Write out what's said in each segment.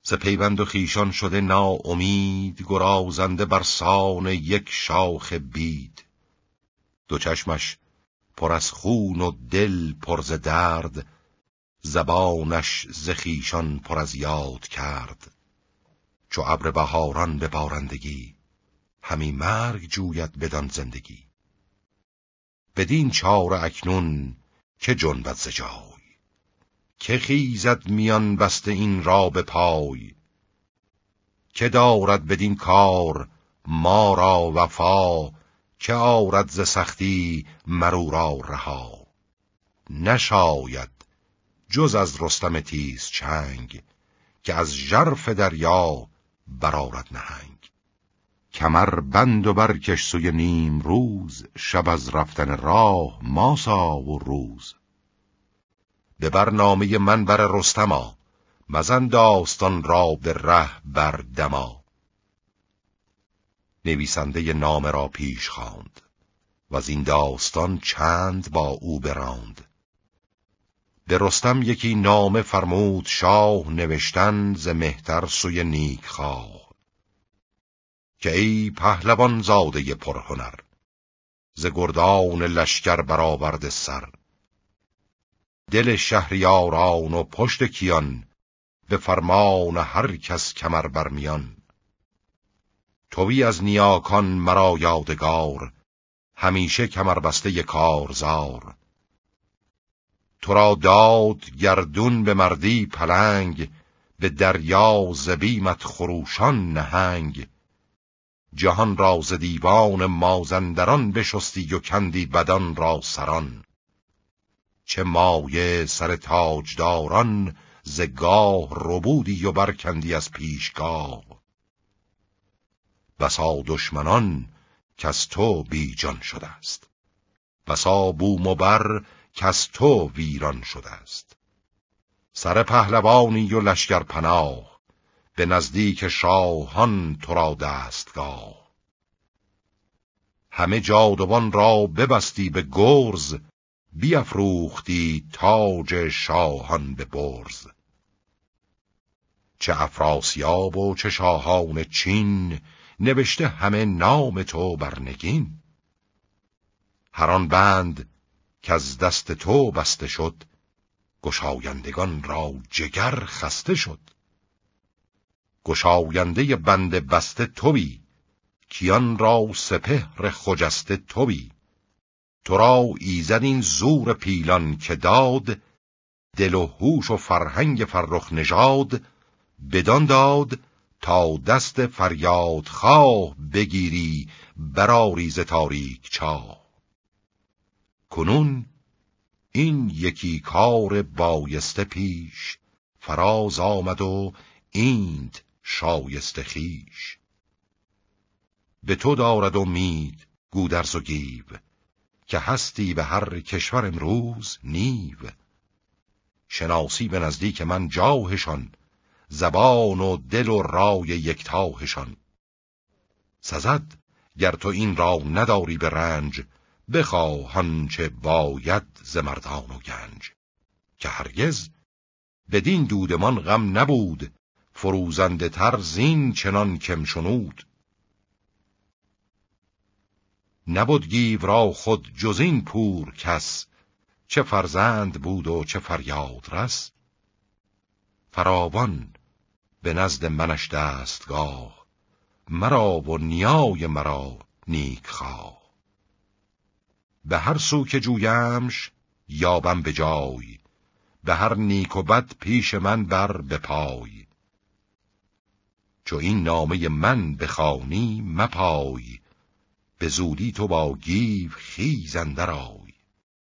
ز پیوند و خویشان شده ناامید، گرازنده برسان یک شاخ بید. دو چشمش پر از خون و دل پر ز درد، زبانش ز خویشان پر از یاد کرد. چو ابر بهاران به بارندگی، همی مرگ جوید بدان زندگی. بدین چاره اکنون که جنبد ز جای، که خیزد میان بسته این را به پای. که دارد بدین کار ما را وفا، که آرد ز سختی مرو را رها. نشاید جز از رستم تیز چنگ، که از ژرف دریا برآرد نهنگ. کمر بند و برکش سوی نیم روز، شب از رفتن راه ماسا و روز. به برنامه من بر رستما، مزن داستان را به ره بر دما. نویسنده نامه را پیش خواند، و از این داستان چند با او براند. به رستم یکی نامه فرمود شاه، نوشتن ز مهتر سوی نیک خواه. که ای پهلوان زاده پرهنر، ز گردان لشکر برآورده سر. دل شهریاران و پشت کیان، به فرمان هر کس کمر برمیان. تویی از نیاکان مرا یادگار، همیشه کمر بسته کارزار. تو را داد گردون به مردی پلنگ، به دریا ز بیمت خروشان نهنگ. جهان را ز دیوان مازندران بشستی و کندی بدان را سران. چه مایه سر تاجداران ز گاه ربودی و برکندی از پیشگاه. بسا دشمنان کز تو بی جان شده است، بسا بوم و بر کز تو ویران شده است. سر پهلوانی و لشکر پناه، به نزدیک شاهان تو را دستگاه. همه جادوان را ببستی به گرز، بیفروختی تاج شاهان به برز. چه افراسیاب و چه شاهان چین، نوشته همه نام تو بر نگین. هر آن بند که از دست تو بسته شد، گشایندگان را جگر خسته شد. گشاینده بند بسته تویی، کیان را سپهر خجسته تویی. تو را ایزد این زور پیلان که داد، دل و هوش و فرهنگ فرخ نژاد. بدان داد تا دست فریاد خواه، بگیری برآری ز تاریک چاه. کنون این یکی کار بایسته پیش، فراز آمد و اینت شایسته خویش. به تو دارد امید گودرز و گیو، که هستی به هر کشور امروز نیو. شناسی به نزدیک من جاهشان، زبان و دل و رای یکتاهشان. سزد گر تو این را نداری به رنج، بخواه آنچه باید ز مردان و گنج. که هرگز بدین دودمان غم نبود، فروزنده تر زین چنان کم شنود. نبود گیو را خود جز این پور کس، چه فرزند بود و چه فریاد رس. فراوان به نزد منش دستگاه، مرا و نیای مرا نیک خواه. به هر سو که جویمش یابم به جای، به هر نیک و بد پیش من بر به پای. چو این نامه من بخوانی مپای، به زودی تو با گیو خیز اندر آی.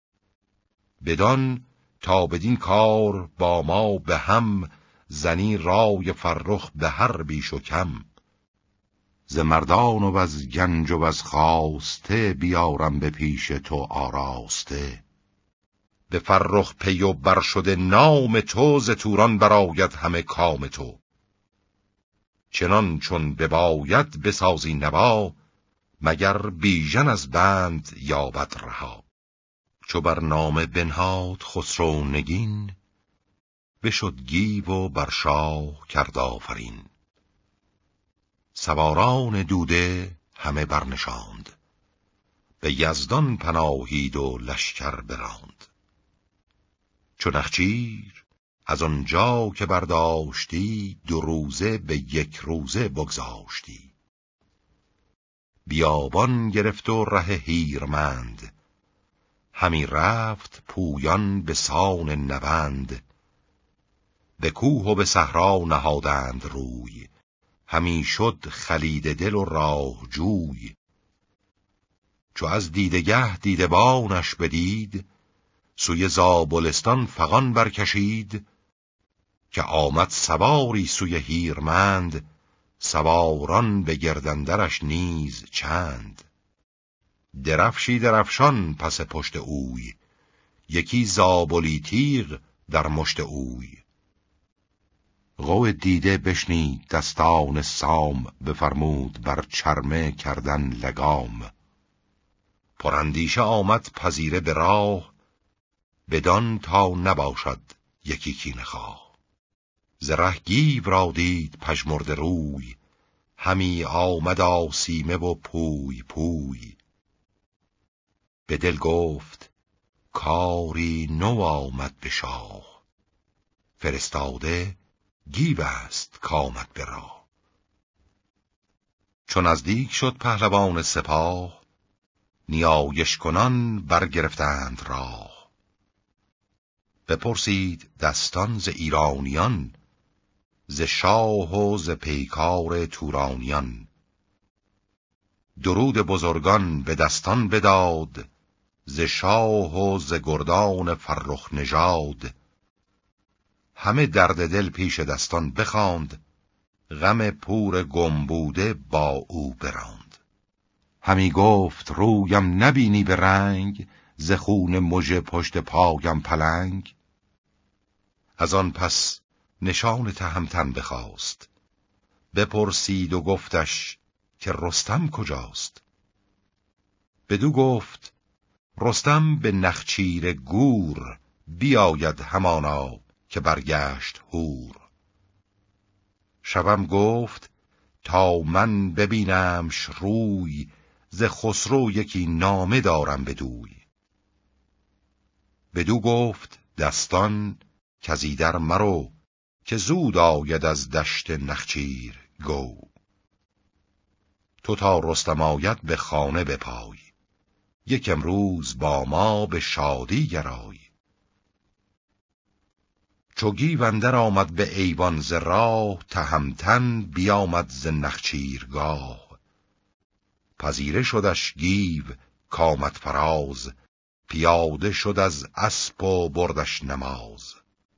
بدان تا بدین کار با ما به هم، زنی رای فرخ به هر بیش و کم. ز مردان و از گنج و از خواسته، بیارم به پیش تو آراسته. به فرخ پی و بر شده نام تو، ز توران برآید همه کام تو. چنان چون بباید بسازی نوا، مگر بیژن از بند یابد رها. چو بر نامه بنهاد خسرو نگین، بشد گیو و بر شاه کرد آفرین. سواران دوده همه برنشاند، به یزدان پناهید و لشکر براند. چو نخچیر از آنجا که برداشتی، 2 روزه به 1 روزه بگذاشتی. بیابان گرفت و ره هیرمند، همی رفت پویان به سان نوند. به کوه و به صحرا نهادند روی، همی شد خلیده دل و راه جوی. چو از دیدگه دیدبانش بدید، سوی زابلستان فغان برکشید. که آمد سواری سوی هیرمند، سواران به گردندرش نیز چند. درفشی درفشان پس پشت اوی، یکی زابلی تیغ در مشت اوی. غو دیده بشنید دستان سام، بفرمود بر چرمه کردن لگام. پراندیشه آمد پذیره به راه، بدان تا نباشد یکی کینه خواه. ز ره گیو را دید پژمرده روی، همی آمد آسیمه و پوی پوی. به دل گفت کاری نو آمد به شاه، فرستاده گیو است کآمد به راه. چون نزدیک شد پهلوان سپاه، نیایش کنان برگرفتند راه. بپرسید دستان ز ایرانیان، ز شاه و ز پیکار تورانیان. درود بزرگان به دستان بداد، ز شاه و ز گردان فرخ نژاد. همه درد دل پیش دستان بخواند، غم پور گم بوده با او براند. همی گفت رویم نبینی به رنگ، ز خون مژه پشت پایم پلنگ. از آن پس نشان تهمتن بخواست، بپرسید و گفتش که رستم کجاست. بدو گفت رستم به نخچیر گور، بیاید همانا که برگشت هور. شبم گفت تا من ببینمش روی، ز خسرو یکی نامه دارم بدوی. بدو گفت دستان کزیدر مرو، که زود آید از دشت نخچیر گو. تو تا رستم آید به خانه بپای، یک امروز با ما به شادی گرای. چو گیو اندر آمد به ایوان ز راه، تهمتن بیامد ز نخچیرگاه. پذیره شدش گیو کامد فراز، پیاده شد از اسپ و بردش نماز.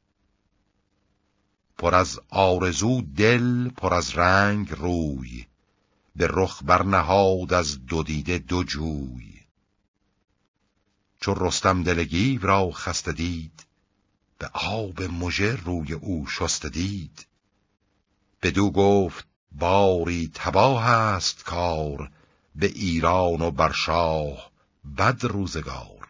پر از آرزو دل پر از رنگ روی، به رخ برنهاد از 2 دیده 2 جوی. چو رستم دل گیو را خسته دید، به آب مژه روی او شسته دید. بدو گفت باری تباه است کار، به ایران و بر شاه بد روزگار.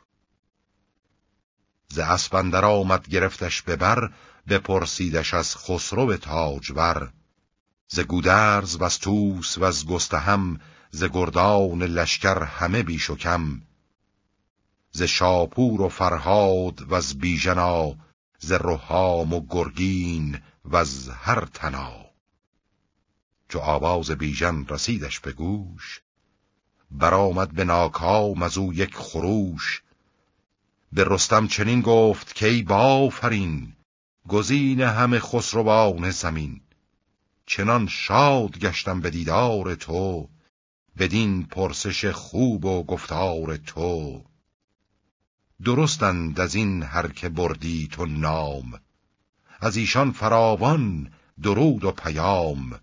ز اسپ اندر آمد گرفتش به بر، بپرسیدش از خسرو تاجور. ز گودرز وز طوس وز گستهم، ز گردان لشکر همه بیش و کم. ز شاپور و فرهاد وز بیژنا، ز رهام و گرگین وز هر تنا. چو آواز بیژن رسیدش به گوش، برآمد به ناکام از او یک خروش. به رستم چنین گفت کای بافرین، گزین همه خسروان زمین. چنان شاد گشتم به دیدار تو، بدین پرسش خوب و گفتار تو. درستند از این هر که بردی تو نام، از ایشان فراوان درود و پیام.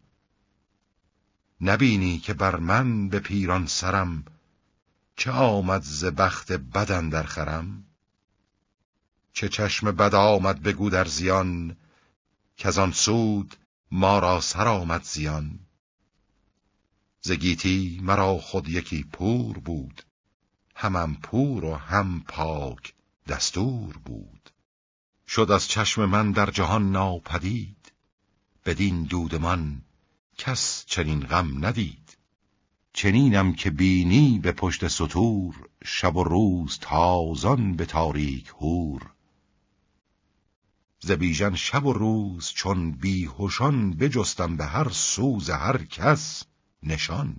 نبینی که بر من به پیران سرم، چه آمد ز بخت بد اندر خرم. چه چشم بد آمد به گودرزیان، کز آن سود ما را سر آمد زیان. ز گیتی مرا خود یکی پور بود، همم پور و هم پاک دستور بود. شد از چشم من در جهان ناپدید، بدین دود من کس چنین غم ندید. چنینم که بینی به پشت ستور، شب و روز تازان به تاریک هور. ز بیژن شب و روز چون بیهوشان، بجستم به هر سوز هر کس نشان.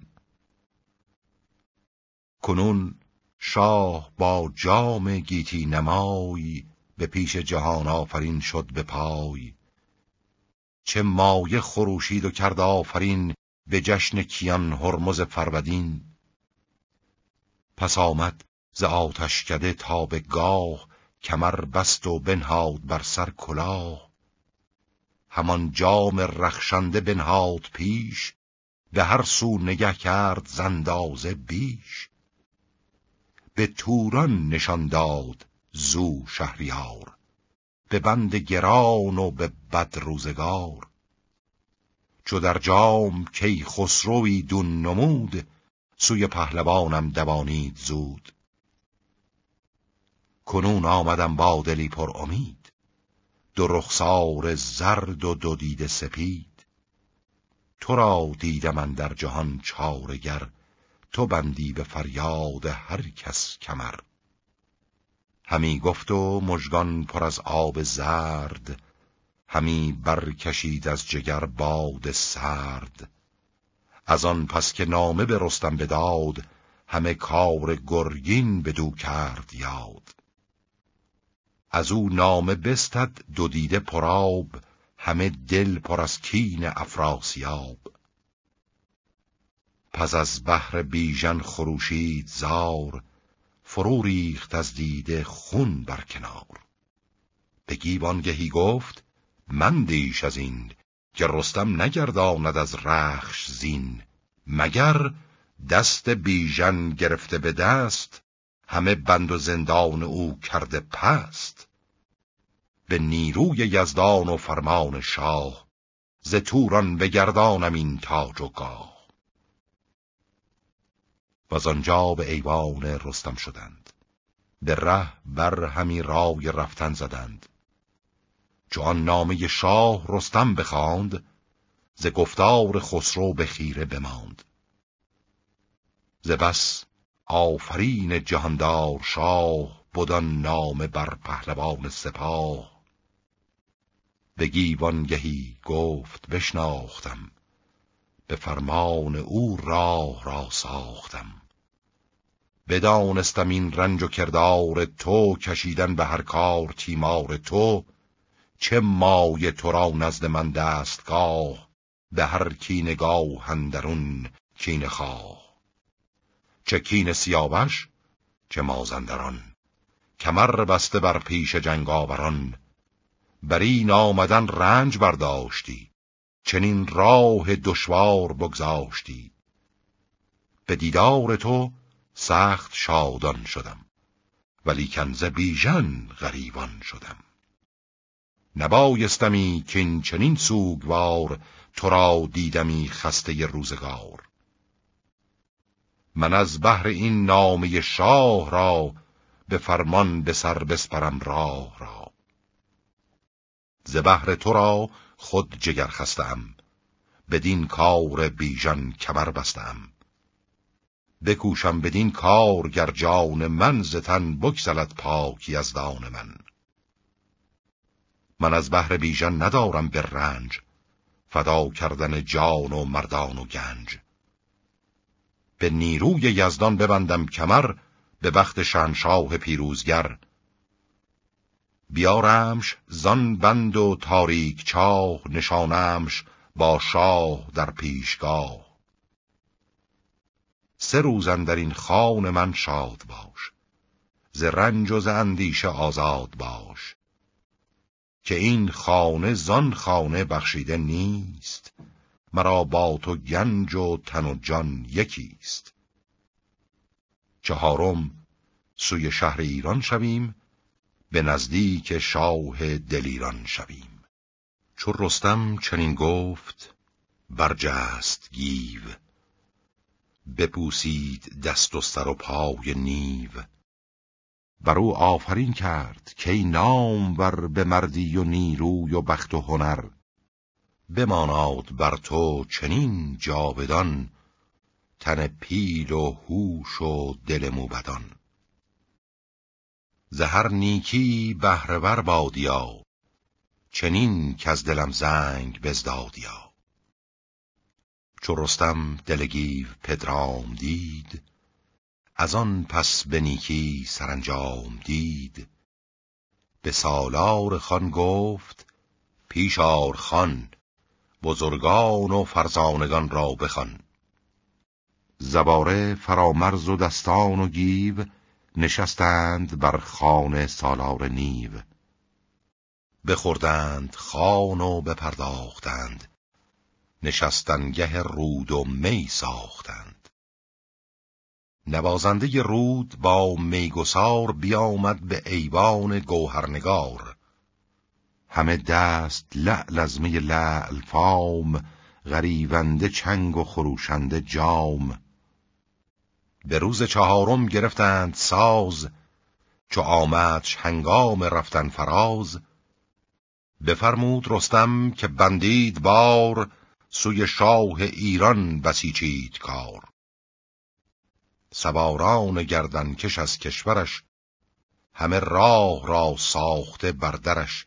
کنون شاه با جام گیتی نمای، به پیش جهان آفرین شد به پای. چه مایه خروشید و کرد آفرین، به جشن کیان هرمز فرودین. پس آمد ز آتشکده تا به گاه، کمر بست و بنهاد بر سر کلاه. همان جام رخشنده بنهاد پیش، به هر سو نگه کرد ز اندازه بیش. به توران نشان داد زو شهریار، به بند گران و به بد روزگار. چو در جام کی خسروی دون نمود، سوی پهلوانم دوانید زود. کنون آمدم با دلی پر امید، دو رخسار زرد و دو دیده سپید. تو را دیدم اندر جهان چارگر، تو بندی به فریاد هر کس کمر. همی گفت و مژگان پر از آب زرد، همی برکشید از جگر باد سرد. از آن پس که نامه به رستم بداد، همه کار گرگین بدو کرد یاد. از او نامه بستد دو دیده پرآب، همه دل پر از کین افراسیاب. پس از بحر بیژن خروشید زار، فرو ریخت از دیده خون بر کنار. به گیوانگهی گفت مندیش از این، که رستم نگرداند از رخش زین. مگر دست بیژن گرفته به دست، همه بند و زندان او کرده پست. به نیروی یزدان و فرمان شاه، ز توران بگردانم این تاج و گاه. و آنجا به ایوان رستم شدند، به ره بر همی رای رفتن زدند. چو آن نامه شاه رستم بخواند، ز گفتار خسرو به خیره بماند. ز بس آفرین جهاندار شاه، بدان نامه بر پهلوان سپاه. به گیوانگهی گفت بشناختم، به فرمان او راه را ساختم. بدانستم این رنج و کردار تو، کشیدن به هر کار تیمار تو. چه مایه تو را نزد من دستگاه، به هر کینگاه اندرون کینه خواه. چه کین سیاوش چه مازندران، کمر بسته بر پیش جنگاوران. بر این آمدن رنج برداشتی، چنین راه دشوار بگذاشتی. به دیدار تو سخت شادان شدم، ولیکن ز بیژن غریبان شدم. نبایستمی که این چنین سوگوار، تو را دیدمی خسته روزگار. من از بهر این نامه شاه را، به فرمان به سر بسپرم راه را. ز بهر تو را خود جگر خستم، بدین کار بیژن کمر بستم. بکوشم بدین کار گر جان من، ز تن بگسلد پاک یزدان من. من از بهر بیژن ندارم به رنج، فدا کردن جان و مردان و گنج. به نیروی یزدان ببندم کمر، به بخت شهنشاه پیروزگر. بیارمش زان بند و تاریک چاه، نشانمش با شاه در پیشگاه. 3 روز اندر این خان من شاد باش، ز رنج و ز اندیشه آزاد باش. که این خانه زان خانه بخشیده نیست، مرا با تو گنج و تن و جان یکیست. 4 سوی شهر ایران شویم، به نزدیک شاه دلیران شویم. چو رستم چنین گفت برجست گیو، بپوسید دست و سر و پای نیو. بر او آفرین کرد که ای نامور به مردی و نیروی و بخت و هنر. بماناد بر تو چنین جاودان، تن پیل و هوش و دل موبدان. ز هر نیکی بهره ور بادیا، چنین کز دلم زنگ بزدادیا. چو رستم دل گیو پدرام دید، از آن پس به نیکی سرانجام دید. به سالار خان گفت پیش آر خان، بزرگان و فرزانگان را بخوان. زباره فرامرز و دستان و گیو، نشستند بر خوان سالار نیو. بخوردند خوان و بپرداختند، نشستنگه رود و می ساختند. نوازنده رود با میگسار بیامد به ایوان گوهرنگار. همه دست لعل از می لعل فام، غریونده چنگ و خروشنده جام. به روز چهارم گرفتند ساز، چو آمدش هنگام رفتن فراز. بفرمود رستم که بندید بار، سوی شاه ایران بسیچید کار. سواران گردنکش از کشورش، همه راه را ساخته بر درش.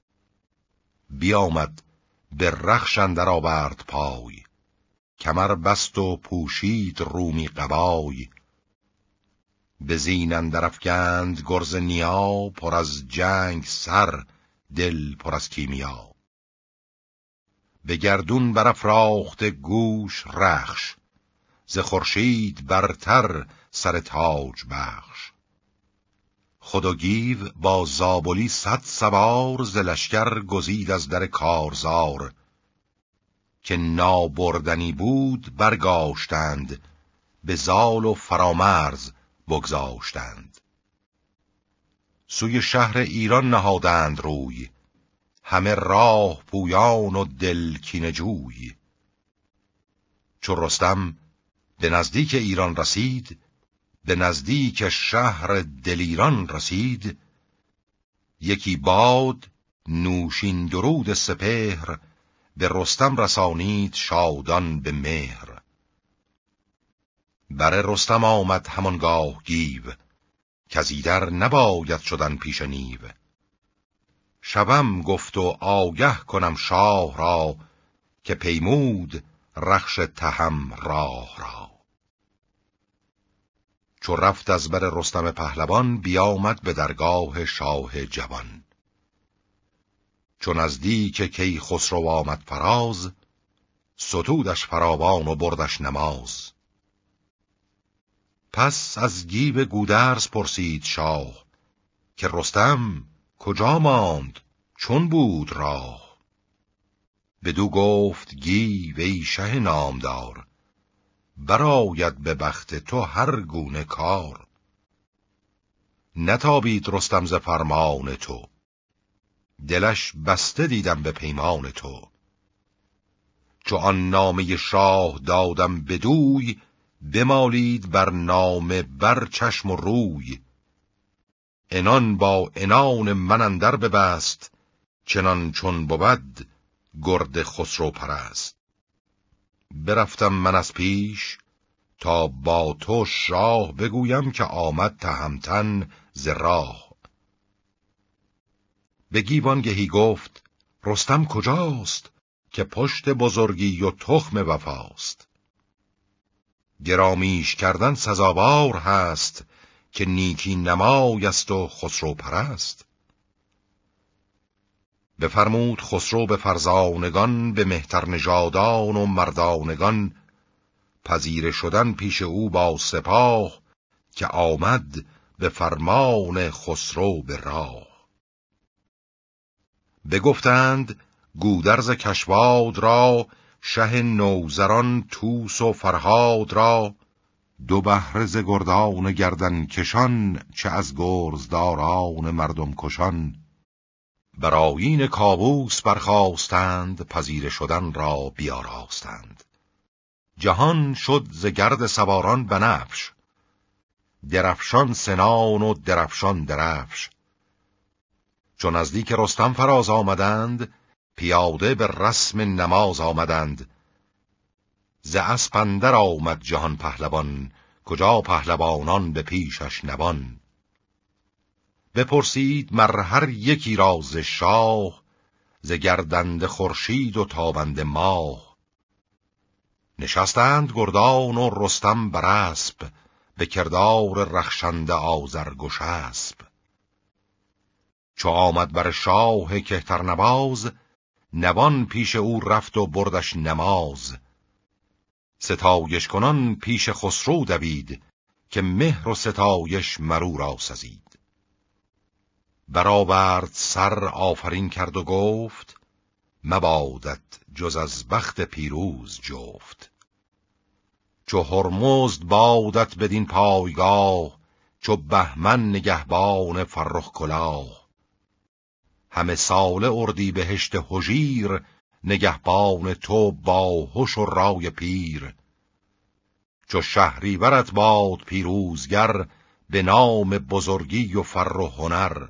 بیامد به رخش اندر آورد پای، کمر بست و پوشید رومی قبای. به زین اندر افگند گرز نیا، پر از جنگ سر دل پر از کیمیا. به گردون برافراخته گوش رخش، ز خورشید برتر سر تاج بخش. خود و گیو با زابلی 100 سوار، ز لشکر گزید از در کارزار. که نابردنی بود برگاشتند، به زال و فرامرز بگذاشتند. سوی شهر ایران نهادند روی، همه راه پویان و دل کینه جوی. چو رستم به نزدیک ایران رسید، به نزدیک شهر دلیران رسید. یکی باد نوشین درود سپهر، به رستم رسانید شادان به مهر. بر رستم آمد همانگاه گیو، کز ایدر نباید شدن پیش نیو. شبم گفت و آگه کنم شاه را، که پیمود رخش تهم راه را. چو رفت از بر رستم پهلوان، بیامد به درگاه شاه جوان. چو نزدیک کیخسرو آمد فراز، ستودش فراوان و بردش نماز. پس از گیو گودرز پرسید شاه، که رستم کجا ماند چون بود راه. بدو گفت گیو ای شه نامدار، برآید به بخت تو هر گونه کار. نتابید رستم ز فرمان تو، دلش بسته دیدم به پیمان تو. چو آن نامه شاه دادم بدوی، بمالید بر نامه بر چشم و روی. عنان با عنان من اندر ببست، چنان چون بود گرد خسرو پرست. برفتم من از پیش تا با تو شاه، بگویم که آمد تهمتن ز راه. به گیوانگهی گفت رستم کجاست، که پشت بزرگی و تخم وفاست. گرامیش کردن سزاوار هست، که نیکی نمای است و خسرو پرست. بفرمود خسرو به فرزانگان، به مهتر نژادان و مردانگان. پذیره شدن پیش او با سپاه، که آمد به فرمان خسرو به راه. بگفتند گودرز کشواد را، شه نوذران توس و فرهاد را. 2 بهره ز گردان گردن کشان، چه از گرزداران مردم کشان. بر آیین کاووس برخاستند، پذیره شدن را بیاراستند. جهان شد ز گرد سواران بنفش، درفشان سنان و درفشان درفش. چون نزدیک رستم فراز آمدند، پیاده به رسم نماز آمدند. ز اسپ اندر آمد جهان پهلوان، کجا پهلوانان به پیشش نوان. بپرسید مر هر یکی را ز شاه، ز گردنده خورشید و تابنده ماه. نشستند گردان و رستم بر اسپ، به کردار رخشنده آذرگشسپ. چو آمد بر شاه کهترنواز، نوان پیش او رفت و بردش نماز. ستایش کنان پیش خسرو دوید، که مهر و ستایش مرو را سزید. برآورد سر آفرین کرد و گفت، مبادت جز از بخت پیروز جفت. چو هرمزد بادت بدین پایگاه، چو بهمن نگهبان فرخ کلاه. همه ساله اردیبهشت هژیر، نگهبان تو با هوش و رای پیر. چو شهریورت باد پیروزگر، به نام بزرگی و فر و هنر.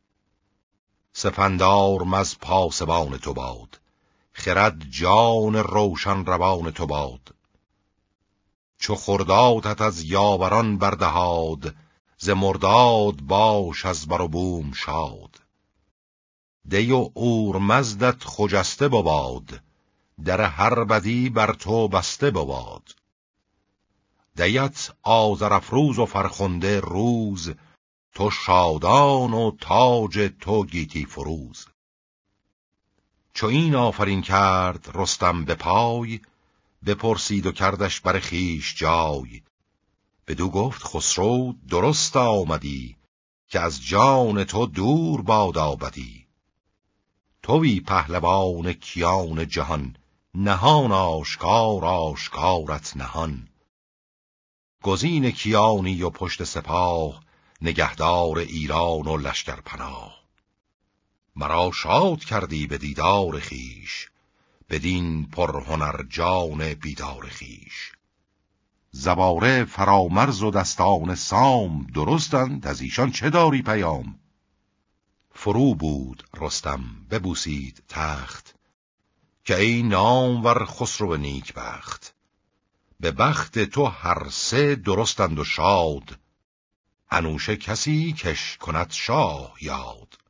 سپندار از پاسبان تو باد، خرد جان روشن روان تو باد. چو خردادت از یاوران بردهاد، ز مرداد باش از بر و بوم شاد. دی و اورمزدت خجسته بباد، در هر بدی بر تو بسته بباد. دیت آذرافروز و فرخنده روز، تو شادان و تاج تو گیتی فروز. چو این آفرین کرد رستم به پای، بپرسید و کردش بر خویش جای. بدو گفت خسرو درست آمدی، که از جان تو دور بادا بدی. توی پهلوان کیان جهان، نهان آشکار آشکارت نهان. گزین کیانی و پشت سپاه، نگهدار ایران و لشکر پناه. مرا شاد کردی به دیدار خویش، بدین پرهنر جان بیدار خویش. زواره فرامرز و دستان سام، درستند از ایشان چه داری پیام؟ فرو بود رستم ببوسید تخت، که ای نامور خسرو نیک بخت. به بخت تو هر سه درستند و شاد، انوشه کسی کش کند شاه یاد.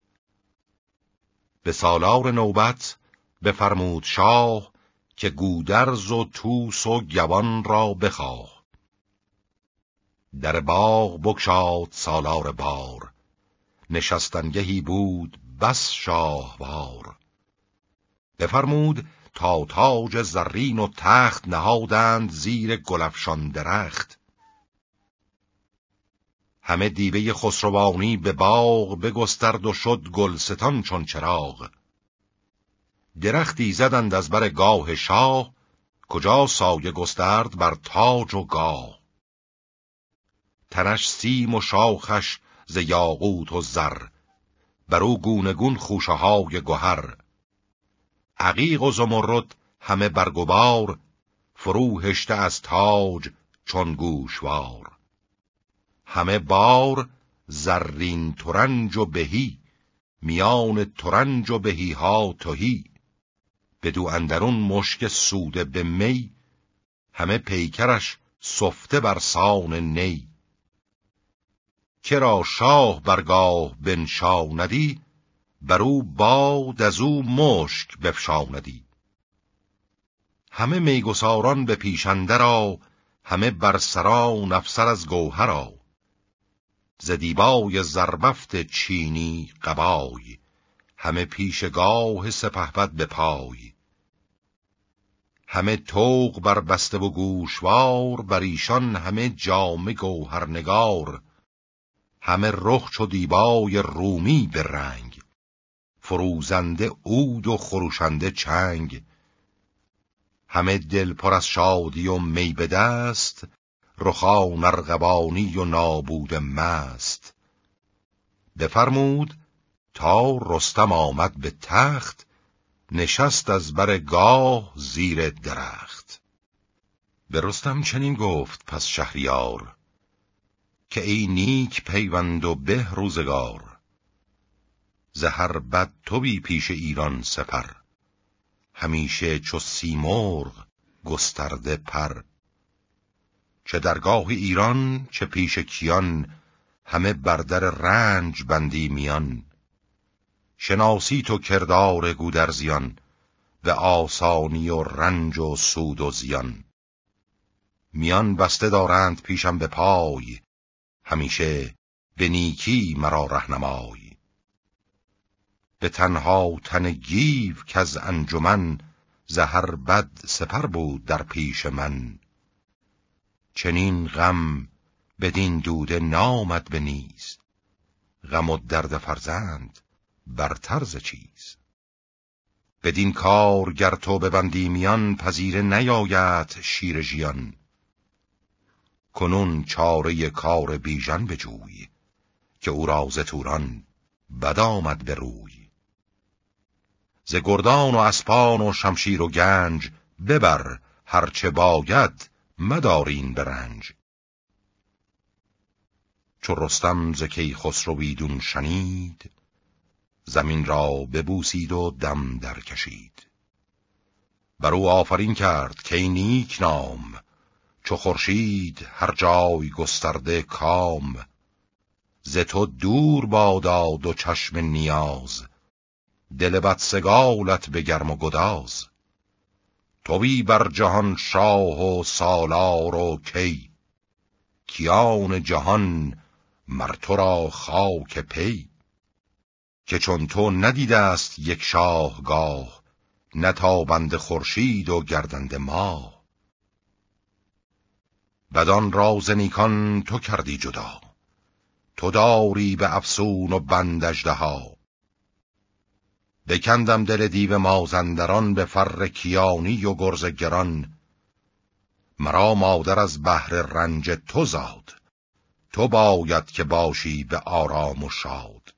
به سالار نوبت بفرمود شاه، که گودرز و توس و گوان را بخواه. در باغ بگشاد سالار بار، نشستنگهی بود بس شاهوار. بفرمود تا تاج زرین و تخت، نهادند زیر گلفشان درخت. همه دیبه خسروانی به باغ، بگسترد و شد گلستان چون چراغ. درختی زدند از بر گاه شاه، کجا سایه گسترد بر تاج و گاه. تنش سیم و شاخش ز یاقوت و زر، برو گونه گون خوشه های گهر. عقیق و زمرد همه برگبار، فرو هشته از تاج چون گوشوار. همه بار زرین ترنج و بهی، میان ترنج و بهی ها تهی. بدو اندرون مشک سوده به می، همه پیکرش سفته بر سان نی. کرا شاه برگاه بنشاندی، برو باد از او مشک بفشاندی. همه میگساران به پیشنده را، همه بر سران افسر از گوهرا. ز دیبای زربفت چینی قبای، همه پیشگاه سپهبد به پای. همه طوق بر بسته و گوشوار، بر ایشان همه جامه گوهرنگار. همه رخ چو دیبای رومی به رنگ، فروزنده عود و خروشنده چنگ. همه دل پر از شادی و می به دست، رخان ارغوانی و نابود مست. بفرمود تا رستم آمد به تخت، نشست از بر گاه زیر درخت. به رستم چنین گفت پس شهریار، که ای نیک پیوند و به روزگار، ز هر بد تو بی پیش ایران سپر، همیشه چو سیمرغ گسترده پر. چه درگاه ایران چه پیش کیان، همه بر در رنج بندی میان. شناسی تو کردار گودرزیان، به آسانی و رنج و سود و زیان. میان بسته دارند پیشم به پای، همیشه به نیکی مرا رهنمای. به تنها تن گیو کز انجمن، ز هر بد سپر بود در پیش من. چنین غم بدین دوده نامد به نیز، غم و درد فرزند برتر ز چیز. بدین کار گر تو ببندی میان، پذیره نیاید شیر ژیان. کنون چاره کار بیژن بجوی، که او را ز توران بد آمد به روی. ز گردان و اسپان و شمشیر و گنج، ببر هرچه باید مدارین به رنج. چو رستم ز کیخسرو ایدون شنید، زمین را ببوسید و دم در کشید. بر او آفرین کرد که ای نیک نام، چو خورشید هر جای گسترده کام. ز تو دور بادا دو چشم نیاز، دل بدسگالت به گرم و گداز. تویی بر جهان شاه و سالار و کی، کیان جهان مر تو را خاک پی. که چون تو ندیده است یک شاهگاه، نتابند خورشید و گردند ماه. بدان راز نیکان تو کردی جدا، تو داری به افسون و بند اژدها. بکندم دل دیو مازندران، به فر کیانی و گرز گران. مرا مادر از بهر رنج تو زاد، تو باید که باشی به آرام و شاد.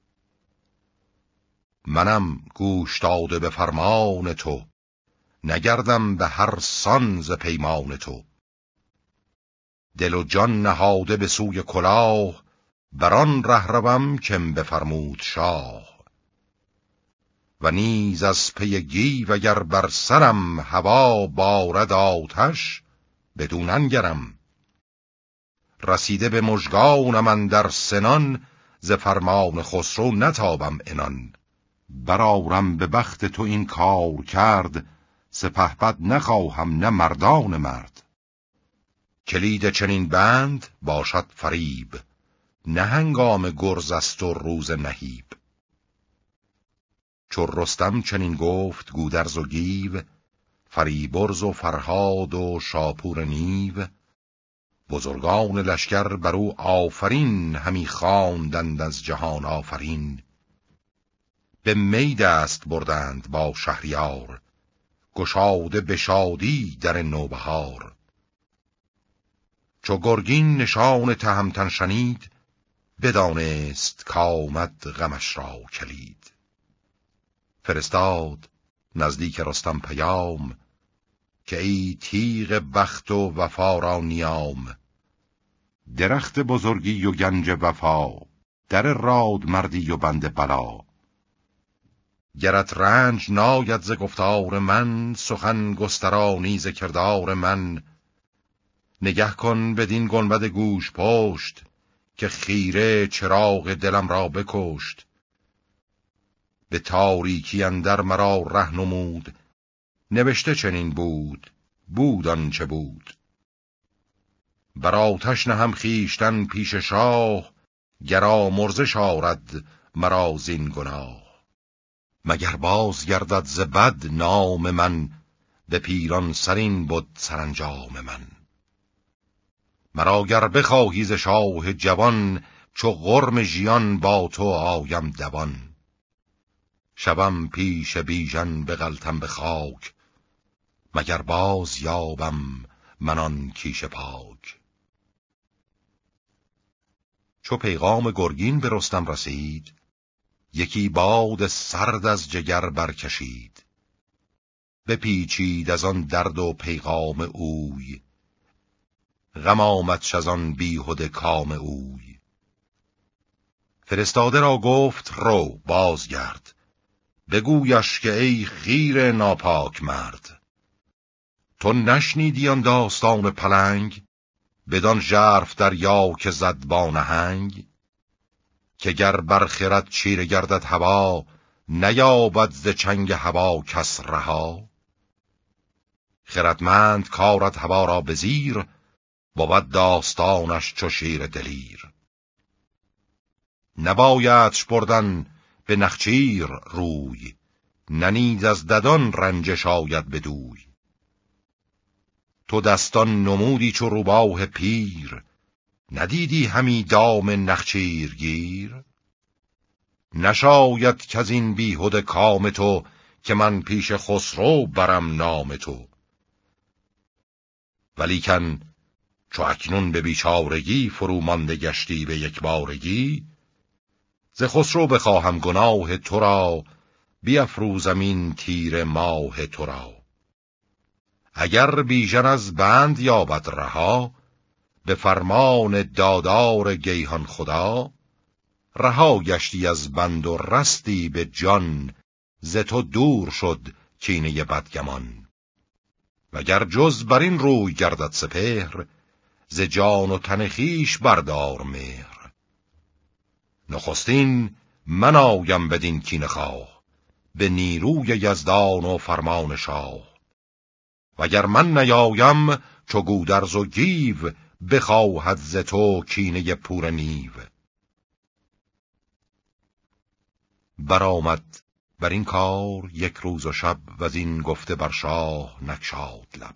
منم گوش داده به فرمان تو، نگردم به هر سان ز پیمان تو. دل و جان نهاده به سوی کلاه، بران ره روم کم بفرمود شاه. و نیز از پی گیو اگر بر سرم، هوا بارد آتش بدون انگرم. رسیده به مژگانم اندر سنان، ز فرمان خسرو نتابم عنان. برآرم به بخت تو این کار کرد، سپهبد نخواهم نه مردان مرد. کلید چنین بند باشد فریب، نه هنگام گرز است و روز نهیب. چو رستم چنین گفت گودرز و گیو، فریبرز و فرهاد و شاپور نیو. بزرگان لشکر بر او آفرین، همی خواندند از جهان آفرین. به می دست بردند با شهریار، گشاده به شادی در نوبهار. چو گرگین نشان تهمتن شنید، بدانست کآمد غمش را کلید. فرستاد نزدیک رستم پیام، که ای تیغ بخت و وفا را نیام. درخت بزرگی و گنج وفا، در راد مردی و بند بلا. گرت رنج ناید ز گفتار من، سخن گسترانی ز کردار من. نگه کن بدین گنبد گوش پشت، که خیره چراغ دلم را بکشت. به تاریکی اندر مرا ره نمود، نوشته چنین بود بود آنچه بود. بر آتش نهم خویشتن پیش شاه، گر آمرزش آرد مرا زین گناه. مگر باز گردد ز بد نام من، به پیران سرین بد سرانجام من. مرا گر بخواهی ز شاه جوان، چو غرم ژیان با تو آیم دوان. شبم پیش بیژن بغلتم به خاک، مگر باز یابم من آن کیش پاک. چو پیغام گرگین به رستم رسید، یکی باد سرد از جگر برکشید. بپیچید از آن درد و پیغام اوی، غم آمدش از آن بیهده کام اوی. فرستاده را گفت رو بازگرد، بگویش که ای خیر ناپاک مرد. تو نشنیدی آن داستان پلنگ، بدان ژرف دریا که زد با نهنگ. که گر بر خرد چیره گردد هوا، نیابد ز چنگ هوا کس رها. خردمند کارد هوا را به زیر، بود داستانش چو شیر دلیر. نبایدش بردن به نخچیر روی، ننیز از ددان رنجش آید بدوی. تو دستان نمودی چو روباه پیر، ندیدی همی دام نخچیر گیر. نشاید که از این بیهده کام تو، که من پیش خسرو برم نام تو. ولیکن چو اکنون به بیچارگی فرو مانده گشتی به یک بارگی، ز خسرو بخواهم گناه تو را، بیفروزم این تیر ماه تو را. اگر بیژن از بند یابد رها، به فرمان دادار گیهان خدا. رها گشتی از بند و رستی به جان، ز تو دور شد کینه بدگمان. وگر جز بر این روی گردد سپهر، ز جان و تن خویش بردار مهر. نخستین من آیم بدین کینه خواه، به نیروی یزدان و فرمان شاه. وگر من نیایم چو گودرز و گیو، بخواهد ز تو کینه پور نیو. برآمد بر این کار یک روز و شب، وزین گفته بر شاه نگشاد لب.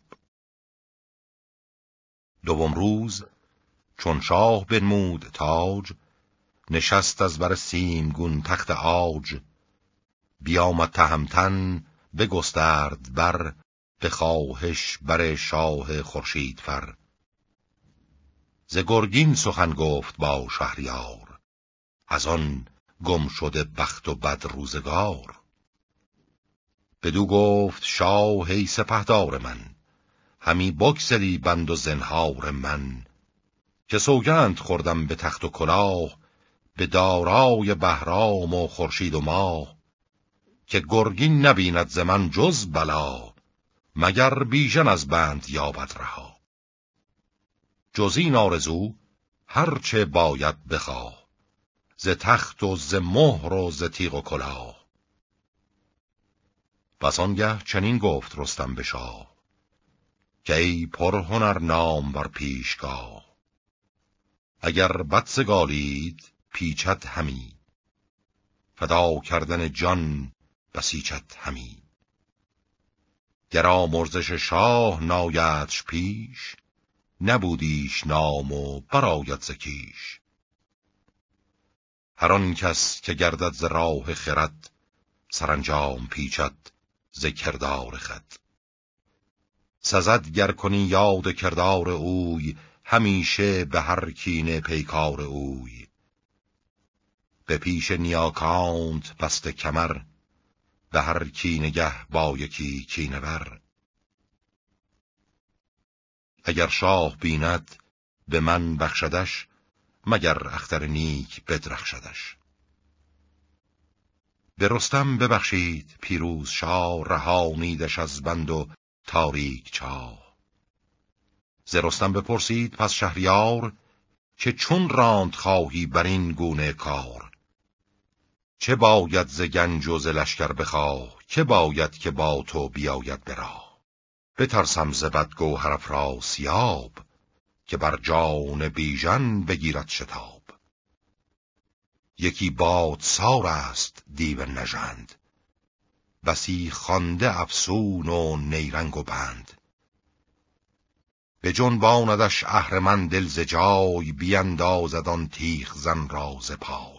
دوم روز چون شاه بنمود تاج، نشست از بر سیمگون تخت عاج. بیامد تهمتن بگسترد بر، به خواهش بر شاه خورشید فر. ز گرگین سخن گفت با شهریار، از آن گم شده بخت و بد روزگار. بدو گفت شاه ای سپهدار من، همی بگسلی بند و زنهار من. که سوگند خوردم به تخت و کلاه، به دارای بهرام و خورشید و ماه. که گرگین نبیند ز من جز بلا، مگر بیژن از بند یابد رها. جز این آرزو هرچه باید بخواه، ز تخت و ز مهر و ز تیغ و کلاه. پس آنگه چنین گفت رستم به شاه، که ای پرهنر نامور پیشگاه. اگر بدسگالید پیچد همی، فدا کردن جان بسیچد همی. گر آمرزش شاه نایدش پیش، نبودیش نام و برآید ز کیش. هر آن کس که گردد ز راه خرد، سرانجام پیچد ز کردار خود. سزد گر کنی یاد کردار اوی، همیشه به هر کینه پیکار اوی. به پیش نیاکانت بسته کمر، به هر کینه‌گه با یکی کینه ور. اگر شاه بیند به من بخشدش، مگر اختر نیک بدرخشدش. به رستم ببخشید پیروز شاه، رهانیدش از بند و تاریک چاه. ز رستم بپرسید پس شهریار، که چون راند خواهی بر این گونه کار. چه باید ز گنج و ز لشکر بخواه، که باید که با تو بیاید به راه. بترسم ز بد گوهر افراسیاب، که بر جان بیژن بگیرد شتاب. یکی بادسار است دیو نژند، بسی خوانده افسون و نیرنگ و بند. به جنباندش اهرمن دل ز جای، بیندازد آن تیغ زن را ز پای.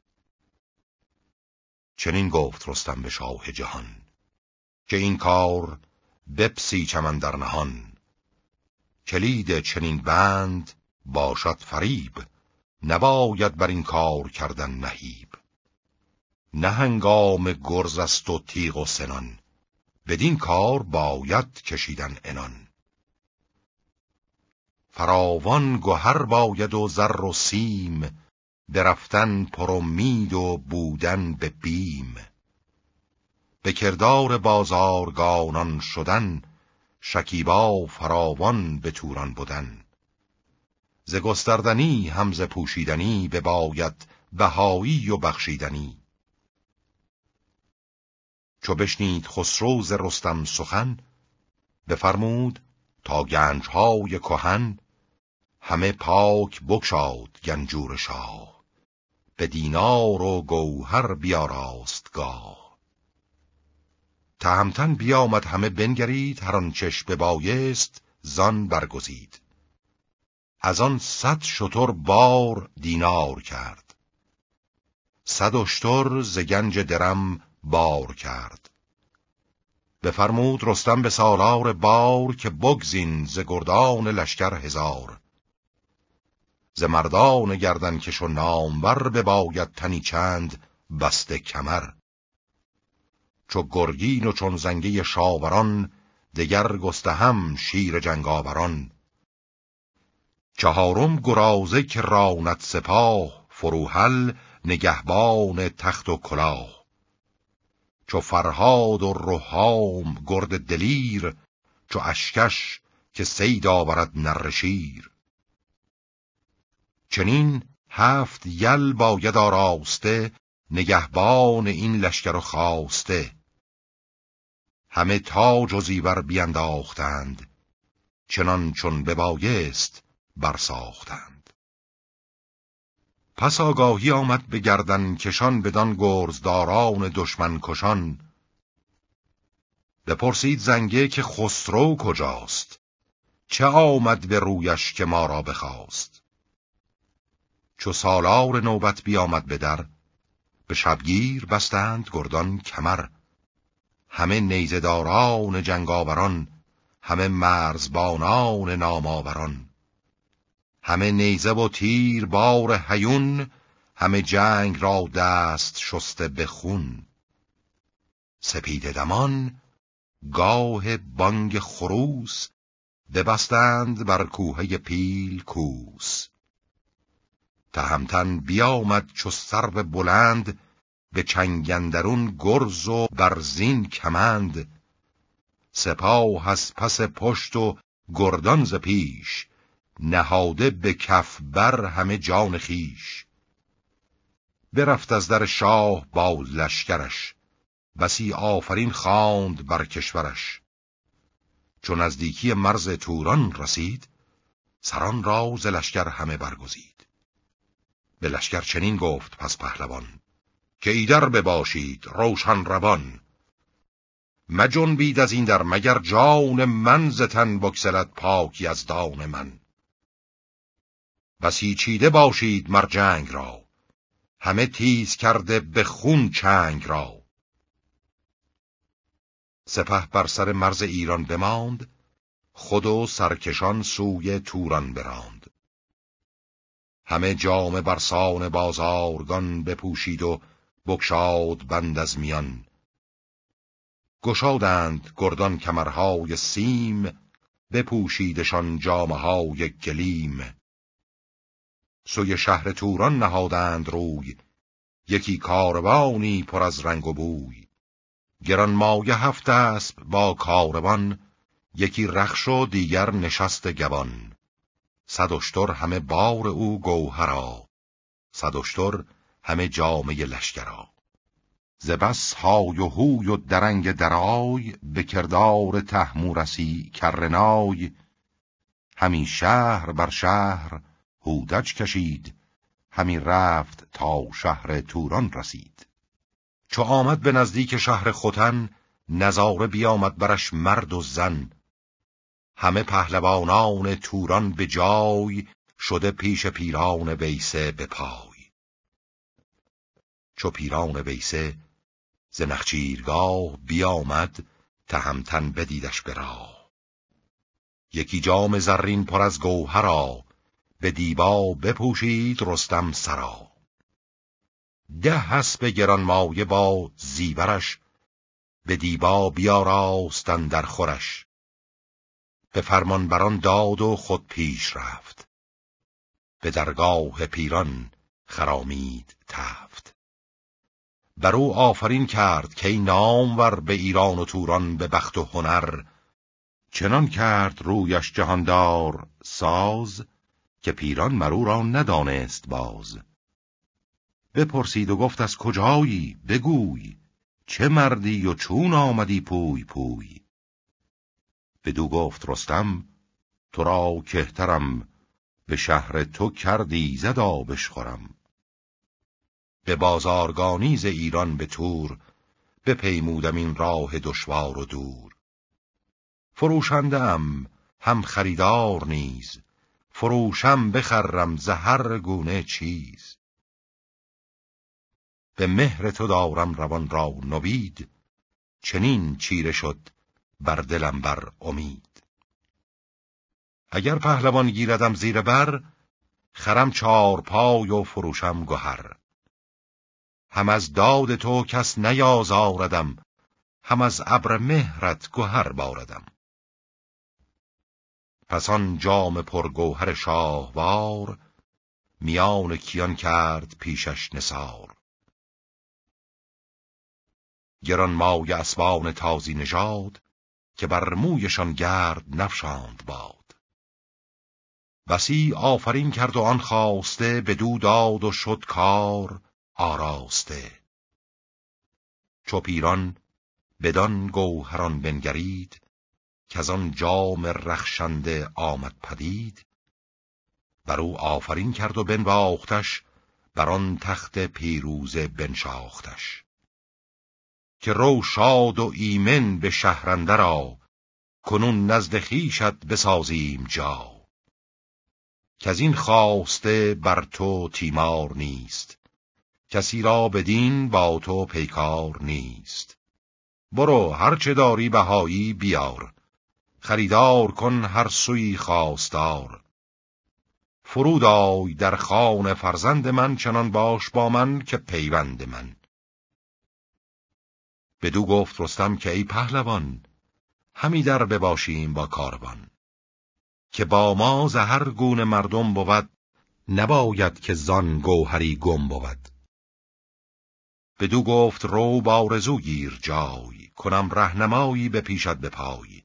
چنین گفت رستم به شاه جهان، که این کار بپسیچم اندر نهان. کلید چنین بند باشد فریب، نباید بر این کار کردن نهیب. نه هنگام گرز است و تیغ و سنان، بدین کار باید کشیدن عنان. فراوان گوهر باید و زر و سیم، برفتن پر امید و بودن به بیم. به کردار بازارگانان شدن، شکیبا فراوان به توران بودن. ز گستردنی هم ز پوشیدنی، بباید بهایی و بخشیدنی. چو بشنید خسرو ز رستم سخن، بفرمود تا گنجهای کهن، همه پاک بگشاد گنجور شاه، به دینار و گوهر بیاراست گاه. تهمتن بیامد همه بنگرید، هر آنچش ببایست زان برگزید. از آن 100 شتر بار دینار کرد، 100 اشتر ز گنج درم بار کرد. بفرمود رستم به سالار بار، که بگزین ز گردان لشکر 1000. ز مردان گردنکش و نامور، بباید تنی چند بسته کمر. چو گرگین و چون زنگه شاوران، دگر گستهم شیر جنگاوران. 4 گرازه که راند سپاه، فروهل نگهبان تخت و کلاه. چو فرهاد و رهام گرد دلیر، چو اشکش که صید آورد نره شیر. چنین 7 یل باید آراسته، نگهبان این لشکر و خواسته. همه تاج و زیور بینداختند، چنان چون ببایست برساختند. پس آگاهی آمد به گردن کشان، بدان گرزداران دشمن کشان. بپرسید زنگه که خسرو کجاست، چه آمد به رویش که ما را بخواست. چو سالار نوبت بیامد به در، به شبگیر بستند گردان کمر. همه نیزه‌داران جنگاوران، همه مرزبانان ناماوران. همه نیزه و تیر بار هیون، همه جنگ را دست شسته به خون. سپیده دمان گاه بانگ خروس، ببستند بر کوهه پیل کوس. تهمتن بیامد چو سرو بلند، به چنگ اندرون گرز و برزین کمند. سپاه از پس پشت و گردان ز پیش، نهاده به کف بر همه جان خیش. برفت از در شاه با لشکرش، بسی آفرین خواند بر کشورش. چون نزدیکی مرز توران رسید، سران را ز لشکر همه برگزید. به لشکر چنین گفت پس پهلوان، که ایدر بباشید روشن روان. مجنبید از این در مگر جان من، ز تن بگسلد پاکی از دان من. بسی چیده باشید مر جنگ را، همه تیز کرده به خون چنگ را. سپه بر سر مرز ایران بماند، خود و سرکشان سوی توران براند. همه جامه برسان بازارگان، بپوشید و بگشاد بند از میان. گشادند گردان کمرهای سیم، بپوشیدشان جامه های گلیم. سوی شهر توران نهادند روی، یکی کاروانی پر از رنگ و بوی. گرانمایه 7 اسب با کاروان، یکی رخش و دیگر نشست گوان. 100 اشتر همه بار او گوهرا، 100 اشتر همه جامه لشکرا. ز بس های و هوی و درنگ درای، به کردار طهمورثی کرنای. همی شهر بر شهر هودج کشید، همی رفت تا شهر توران رسید. چو آمد به نزدیک شهر ختن، نظاره بیامد برش مرد و زن. همه پهلوانان توران به جای، شده پیش پیران ویسه به پای. چو پیران ویسه ز نخچیرگاه بیامد، تهمتن بدیدش به راه. یکی جام زرین پر از گوهرا، به دیبا بپوشید رستم سرا. 10 اسب گرانمایه با زیورش، به دیبا بیاراست اندر خورش. به فرمان بران داد و خود پیش رفت. به درگاه پیران خرامید تفت. بر او آفرین کرد که ای نامور به ایران و توران به بخت و هنر. چنان کرد رویش جهاندار ساز که پیران مرو را ندانست باز. بپرسید و گفت از کجایی بگوی، چه مردی و چون آمدی پوی پوی. بدو گفت رستم تو را کهترم، به شهر تو کردی زد آبش خورم. به بازارگانی ز ایران به تور، بپیمودم این راه دشوار و دور. فروشنده ام هم خریدار نیز، فروشم بخرم ز هر گونه چیز. به مهر تو دارم روان را نوید، چنین چیره شد بر دلم بر امید. اگر پهلوان گیردم زیر بر، خرم چارپای و فروشم گهر. هم از داد تو کس نیازاردم، هم از ابر مهرت گهر باردم. پس آن جام پرگوهر شاهوار، میان کیان کرد پیشش نثار. گرانمایه اسبان تازی نژاد، که بر مویشان گرد نفشاند باد. بسی آفرین کرد و آن خواسته، بدو داد و شد کار آراسته. چو پیران بدان گوهران بنگرید، کز آن جام رخشنده آمد پدید. بر او آفرین کرد و بنواختش، بر آن تخت پیروزه بنشاختش. که رو شاد و ایمن به شهر اندر آ، کنون نزد خویشت بسازیم جا. کز این خواسته بر تو تیمار نیست، کسی را بدین با تو پیکار نیست. برو هرچه داری بهایی بیار، خریدار کن هر سوی خواستار. فرود آی در خان فرزند من، چنان باش با من که پیوند من. بدو گفت رستم که ای پهلوان، همی در بباشیم با کاروان. که با ما ز هر گونه مردم بود، نباید که زان گوهری گم بود. بدو گفت رو بارزو گیر جای، کنم رهنمایی به پیشت به پای.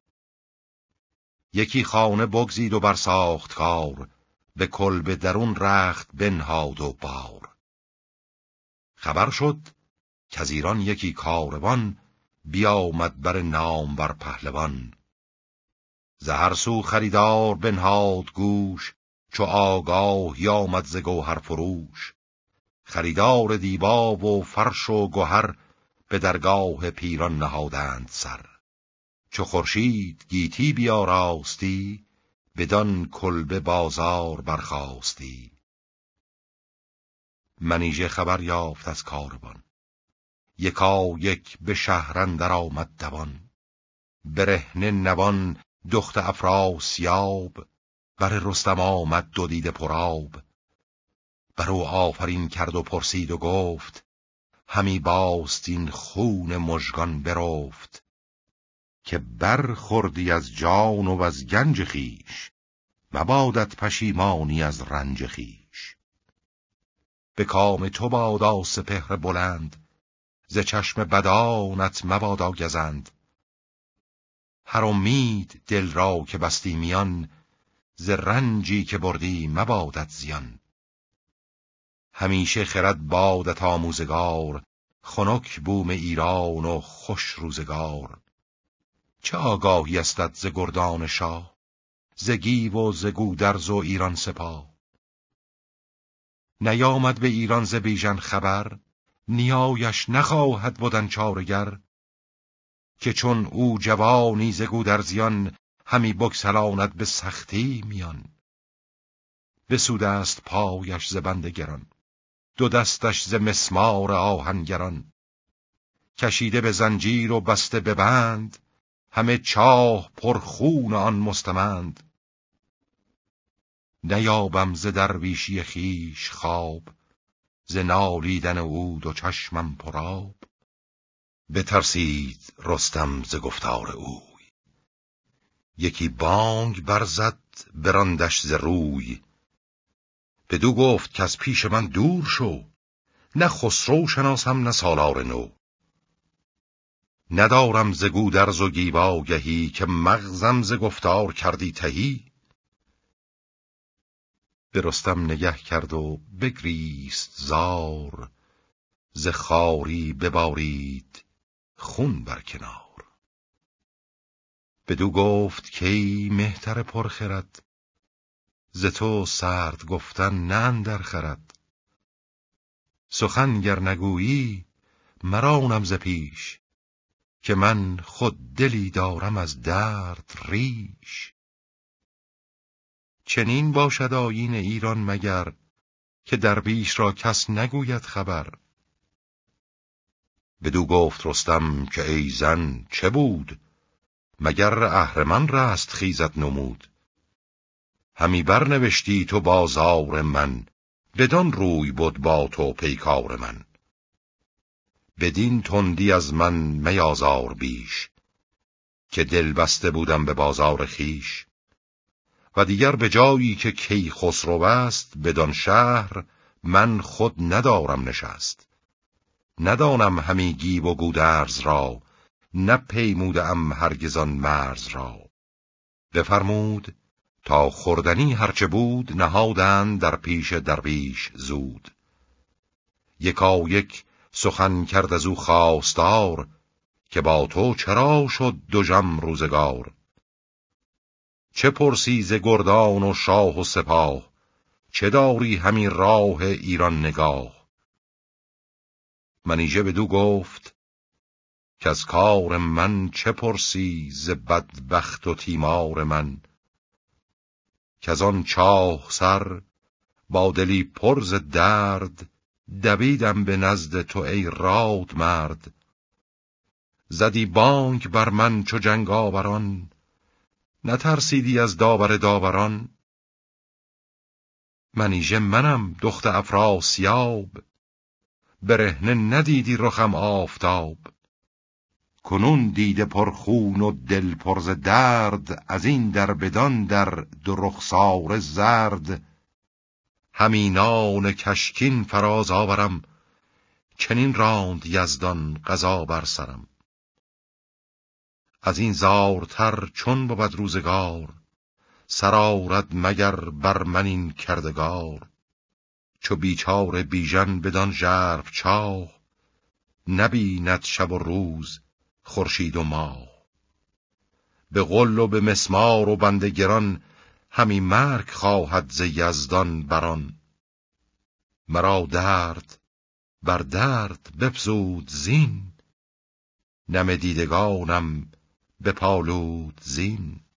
یکی خانه بگزید و برساخت کار، به کلبه درون رخت بنهاد و بار. خبر شد کز ایران یکی کاروان، بیامد بر نامور پهلوان. ز هر سو خریدار بنهاد گوش، چو آگاهی آمد ز گوهر فروش. خریدار دیبا و فرش و گهر، به درگاه پیران نهادند سر. چو خورشید گیتی بیاراستی، بدان کلبه بازار برخاستی. منیژه خبر یافت از کاروان، یکا یک به شهر اندر آمد دوان. برهنه نوان دخت افراسیاب، بر رستم آمد دو دیده پرآب. بر او آفرین کرد و پرسید و گفت، همی باستین خون مژگان برفت. که برخوردی از جان و از گنج خویش، مبادت پشیمانی از رنج خویش. به کام تو بادا سپهر بلند، ز چشم بدانت مبادا گزند. هر امید دل را که بستی میان، ز رنجی که بردی مبادت زیان. همیشه خرد بادت آموزگار، خنک بوم ایران و خوش روزگار. چه آگاهی استت ز گردان شاه، ز گیو و ز گودرز و ایران سپاه. نیامد به ایران ز بیژن خبر، نیایش نخواهد بودن چارگر. که چون او جوانی ز گودرزیان، همی بگسلاند به سختی میان. بسوده است پایش ز بند گران، دو دستش ز مسمار آهنگران. کشیده به زنجیر و بسته به بند، همه چاه پر خون آن مستمند. نیابم ز درویشی خویش خواب، ز نالیدن او دو چشمم پرآب. بترسید رستم ز گفتار اوی، یکی بانگ برزد براندش ز روی، بدو گفت که از پیش من دور شو، نه خسرو شناسم نه سالار نو. ندارم ز گودرز و گیواگهی، که مغزم ز گفتار کردی تهی. به رستم نگه کرد و بگریست زار، ز خواری ببارید خون بر کنار. بدو گفت که ای مهتر پرخرد، ز تو سرد گفتن نه اندر خرد. سخن گر نگویی مرانم ز پیش، که من خود دلی دارم از درد ریش. چنین باشد آیین ایران مگر، که درویش را کس نگوید خبر. بدو گفت رستم که ای زن چه بود، مگر اهرمن رست خیزت نمود. همی برنوشتی تو بازار من، بدان روی بود با تو پیکار من. بدین تندی از من میازار بیش، که دل بسته بودم به بازار خیش. و دیگر به جایی که کیخسرو است، بدان شهر من خود ندارم نشست. ندانم همی گیو و گودرز را، نپیموده ام هرگزان مرز را. بفرمود تا خوردنی هرچه بود، نهادند در پیش درویش زود. یکایک سخن کرد از او خواستار، که با تو چرا شد دژم روزگار. چه پرسی ز گردان و شاه و سپاه، چه داری همی راه ایران نگاه. منیژه بدو گفت که از کار من چه پرسی ز بدبخت و تیمار من. که از آن چاه سر با دلی پر ز درد، دویدم به نزد تو ای راد مرد. زدی بانگ بر من چو جنگاوران، نترسیدی از داور داوران. منیژه منم دخت افراسیاب، برهنه ندیدی رخم آفتاب. کنون دیده پر خون و دل پر ز درد، از این در بدان در دو رخساره زرد. همینان کشکین فراز آورم، چنین راند یزدان قضا بر سرم. از این زارتر چون بود روزگار، سر آرد مگر بر من این کردگار. چو بیچاره بیژن بدان ژرف چاه، نبیند شب و روز خورشید و ماه. به غل و به مسمار و بند گران، همی مرگ خواهد ز یزدان بران. مرا درد بر درد بفزود زین، نم دیدگانم بپالود زین.